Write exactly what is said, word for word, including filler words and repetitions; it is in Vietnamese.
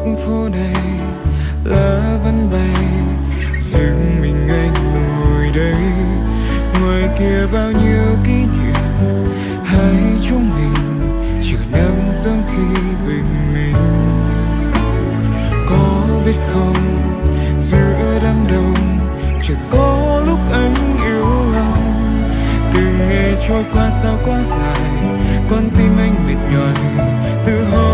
phố này lá vẫn bay, riêng mình anh ngồi đây. Ngoài kia bao nhiêu kỷ niệm, hai chúng mình chỉ nắm tâm khi bình minh. Có biết không, giữa đám đông chỉ có lúc anh yếu lòng. Từng ngày trôi qua sao quá dài, con tim anh mệt nhoài từ hôm